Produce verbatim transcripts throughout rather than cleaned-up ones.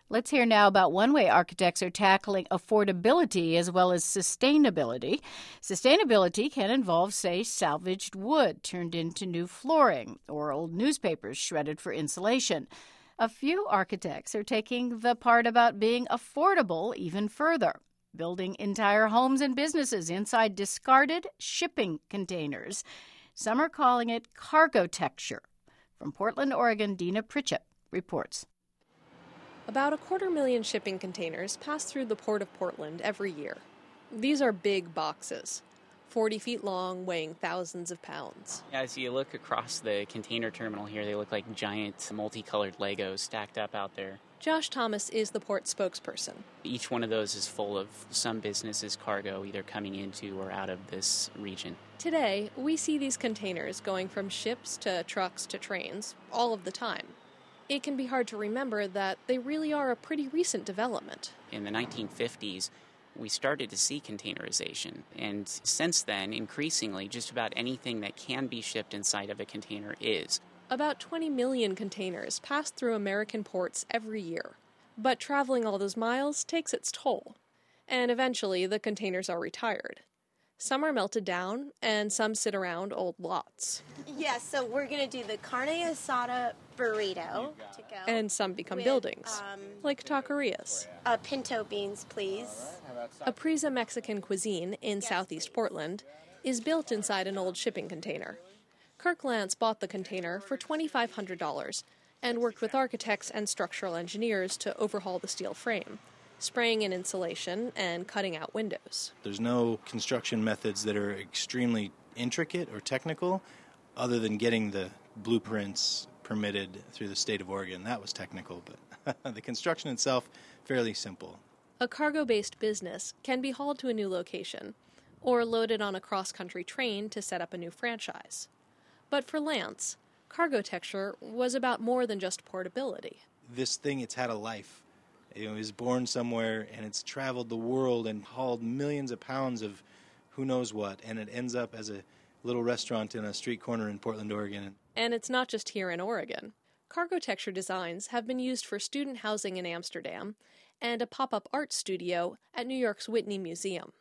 Let's hear now about one way architects are tackling affordability as well as sustainability. Sustainability can involve, say, salvaged wood turned into new flooring or old newspapers shredded for insulation. A few architects are taking the part about being affordable even further, building entire homes and businesses inside discarded shipping containers. Some are calling it cargotecture. From Portland, Oregon, Dina Pritchett reports. About a quarter million shipping containers pass through the Port of Portland every year. These are big boxes, forty feet long, weighing thousands of pounds. As you look across the container terminal here, they look like giant multicolored Legos stacked up out there. Josh Thomas is the port spokesperson. Each one of those is full of some business's cargo, either coming into or out of this region. Today, we see these containers going from ships to trucks to trains all of the time. It can be hard to remember that they really are a pretty recent development. In the nineteen fifties, we started to see containerization, and since then, increasingly, just about anything that can be shipped inside of a container is. About twenty million containers pass through American ports every year, but traveling all those miles takes its toll, and eventually the containers are retired. Some are melted down, and some sit around old lots. Yes, yeah, so we're going to do the carne asada burrito to go. And some become with, buildings, um, like taquerias. Uh, pinto beans, please. Aprisa Mexican cuisine in yes, southeast please. Portland is built inside an old shipping container. Kirk Lance bought the container for twenty-five hundred dollars and worked with architects and structural engineers to overhaul the steel frame, spraying in insulation and cutting out windows. There's no construction methods that are extremely intricate or technical other than getting the blueprints permitted through the state of Oregon. That was technical, but the construction itself, fairly simple. A cargo-based business can be hauled to a new location or loaded on a cross-country train to set up a new franchise. But for Lance, cargotecture was about more than just portability. This thing, it's had a life. It was born somewhere, and it's traveled the world and hauled millions of pounds of who knows what, and it ends up as a little restaurant in a street corner in Portland, Oregon. And it's not just here in Oregon. Cargotecture designs have been used for student housing in Amsterdam and a pop-up art studio at New York's Whitney Museum.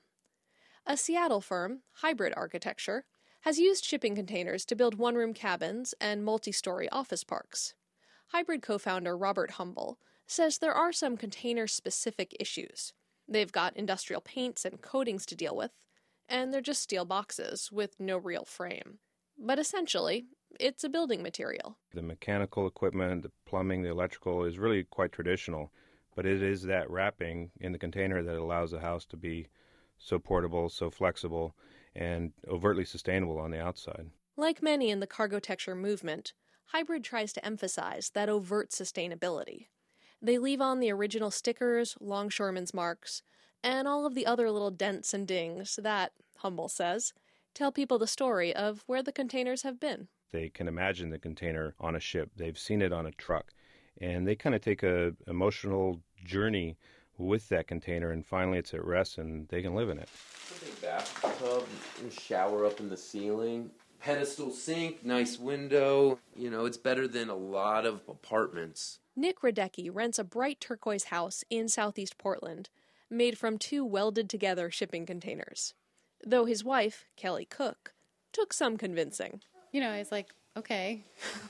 A Seattle firm, Hybrid Architecture, has used shipping containers to build one-room cabins and multi-story office parks. Hybrid co-founder Robert Humble says there are some container-specific issues. They've got industrial paints and coatings to deal with, and they're just steel boxes with no real frame. But essentially, it's a building material. The mechanical equipment, the plumbing, the electrical is really quite traditional, but it is that wrapping in the container that allows the house to be so portable, so flexible, and overtly sustainable on the outside. Like many in the cargotecture movement, Hybrid tries to emphasize that overt sustainability. They leave on the original stickers, longshoremen's marks, and all of the other little dents and dings that, Humble says, tell people the story of where the containers have been. They can imagine the container on a ship. They've seen it on a truck. And they kind of take a emotional journey with that container, and finally it's at rest and they can live in it. Big bathtub and shower up in the ceiling. Pedestal sink, nice window. You know, it's better than a lot of apartments. Nick Radecki rents a bright turquoise house in southeast Portland, made from two welded-together shipping containers. Though his wife, Kelly Cook, took some convincing. You know, it's like, okay,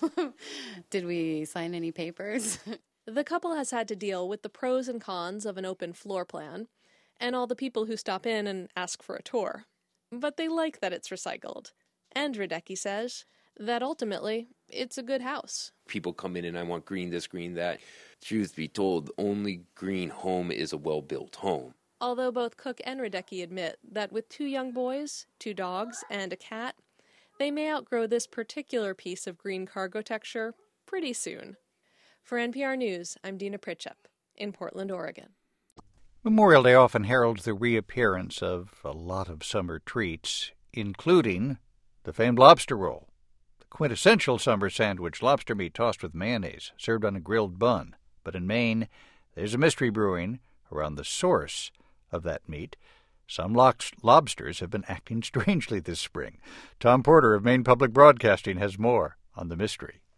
did we sign any papers? The couple has had to deal with the pros and cons of an open floor plan, and all the people who stop in and ask for a tour. But they like that it's recycled. And Radecki says that ultimately, it's a good house. People come in and I want green this, green that. Truth be told, the only green home is a well-built home. Although both Cook and Radecki admit that with two young boys, two dogs, and a cat, they may outgrow this particular piece of green cargotecture pretty soon. For N P R News, I'm Dina Pritchett in Portland, Oregon. Memorial Day often heralds the reappearance of a lot of summer treats, including the famed lobster roll, the quintessential summer sandwich, lobster meat tossed with mayonnaise, served on a grilled bun. But in Maine, there's a mystery brewing around the source of that meat. Some lobsters have been acting strangely this spring. Tom Porter of Maine Public Broadcasting has more on the mystery.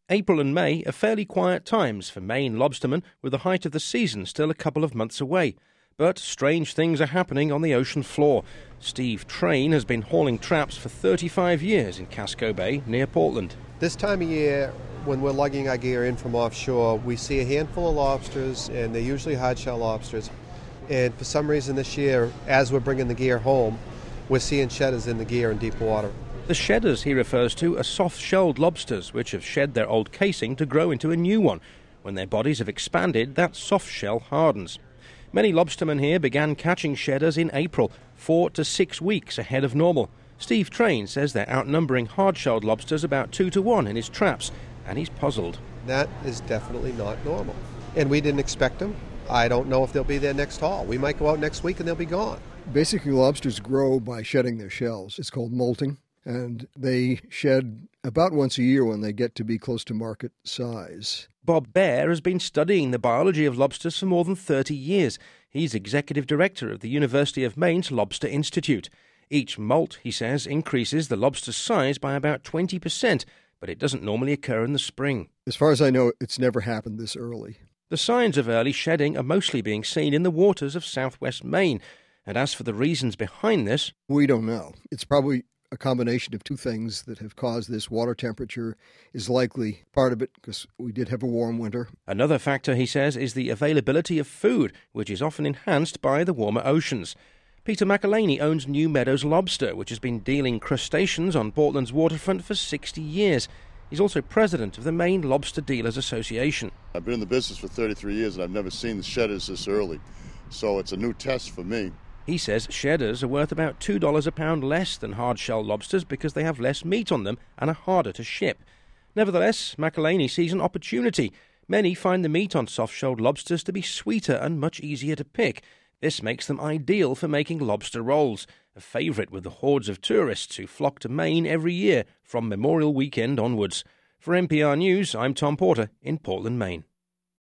April and May are fairly quiet times for Maine lobstermen, with the height of the season still a couple of months away. But strange things are happening on the ocean floor. Steve Train has been hauling traps for thirty-five years in Casco Bay near Portland. This time of year, when we're lugging our gear in from offshore, we see a handful of lobsters, and they're usually hard-shell lobsters. And for some reason this year, as we're bringing the gear home, we're seeing shedders in the gear in deep water. The shedders he refers to are soft-shelled lobsters which have shed their old casing to grow into a new one. When their bodies have expanded, that soft shell hardens. Many lobstermen here began catching shedders in April, four to six weeks ahead of normal. Steve Train says they're outnumbering hard-shelled lobsters about two to one in his traps, and he's puzzled. That is definitely not normal. And we didn't expect them. I don't know if they'll be there next haul. We might go out next week and they'll be gone. Basically, lobsters grow by shedding their shells. It's called molting, and they shed about once a year when they get to be close to market size. Bob Baer has been studying the biology of lobsters for more than thirty years. He's executive director of the University of Maine's Lobster Institute. Each molt, he says, increases the lobster's size by about twenty percent, but it doesn't normally occur in the spring. As far as I know, it's never happened this early. The signs of early shedding are mostly being seen in the waters of southwest Maine. And as for the reasons behind this, we don't know. It's probably a combination of two things that have caused this. Water temperature is likely part of it, because we did have a warm winter. Another factor, he says, is the availability of food, which is often enhanced by the warmer oceans. Peter McElhaney owns New Meadows Lobster, which has been dealing crustaceans on Portland's waterfront for sixty years. He's also president of the Maine Lobster Dealers Association. I've been in the business for thirty-three years, and I've never seen the shedders this early, so it's a new test for me. He says shedders are worth about two dollars a pound less than hard-shell lobsters because they have less meat on them and are harder to ship. Nevertheless, McElhaney sees an opportunity. Many find the meat on soft-shelled lobsters to be sweeter and much easier to pick. This makes them ideal for making lobster rolls, a favourite with the hordes of tourists who flock to Maine every year from Memorial Weekend onwards. For N P R News, I'm Tom Porter in Portland, Maine.